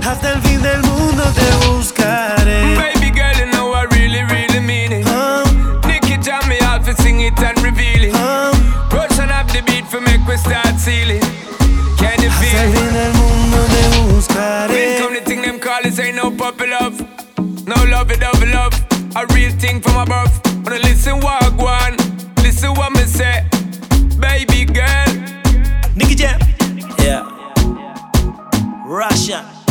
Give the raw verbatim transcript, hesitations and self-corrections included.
Hasta el fin del mundo te buscaré. Baby girl, you know I really, really mean it. Oh, Nicky Jam me out to sing it and reveal it. oh. Russian up the beat for make we start sealing. Can you Hasta feel el it? fin del mundo te buscaré. When come the thing them call this ain't no puppy love. No love it, love it, love. A real thing from above. Wanna listen what one, listen what me say. Baby girl, Nicky Jam. Yeah. Russia.